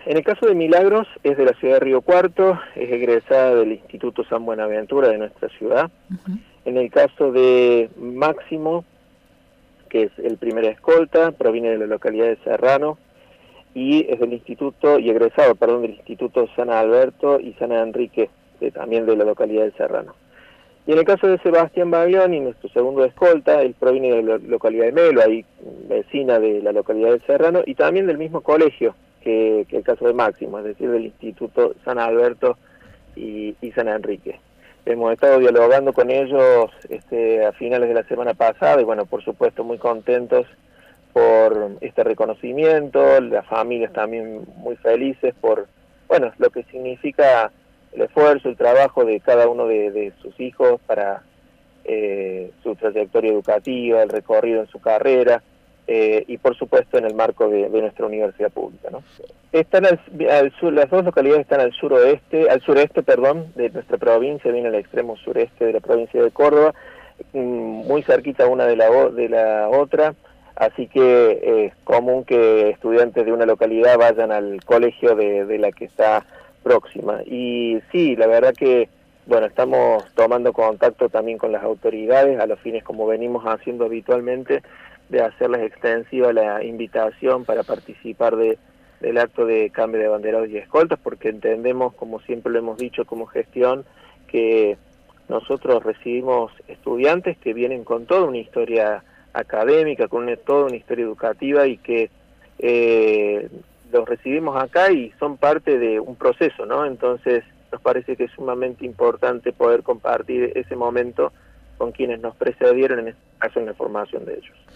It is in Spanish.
En el caso de Milagros, es de la ciudad de Río Cuarto, es egresada del Instituto San Buenaventura de nuestra ciudad. En el caso de Máximo, que es el primer escolta, proviene de la localidad de Serrano, y es del Instituto, y egresado, perdón, del Instituto San Alberto y San Enrique, también de la localidad de Serrano. Y en el caso de Sebastián Baglioni, nuestro segundo escolta, él proviene de la localidad de Melo, ahí vecina de la localidad de Serrano, y también del mismo colegio que el caso de Máximo, es decir, del Instituto San Alberto y San Enrique. Hemos estado dialogando con ellos a finales de la semana pasada y bueno, por supuesto muy contentos por este reconocimiento, las familias también muy felices por, bueno, lo que significa el esfuerzo, el trabajo de cada uno de sus hijos para su trayectoria educativa, el recorrido en su carrera y por supuesto en el marco de nuestra universidad pública, ¿no? Están al sur, las dos localidades están al sureste, perdón, de nuestra provincia, viene al extremo sureste de la provincia de Córdoba, muy cerquita una de la otra, así que es común que estudiantes de una localidad vayan al colegio de la que está próxima. Y sí, la verdad que, bueno, estamos tomando contacto también con las autoridades, a los fines como venimos haciendo habitualmente, de hacerles extensiva la invitación para participar del acto de cambio de banderados y escoltas, porque entendemos, como siempre lo hemos dicho como gestión, que nosotros recibimos estudiantes que vienen con toda una historia académica, con toda una historia educativa y que los recibimos acá y son parte de un proceso, ¿no? Entonces nos parece que es sumamente importante poder compartir ese momento con quienes nos precedieron, en este caso en la formación de ellos.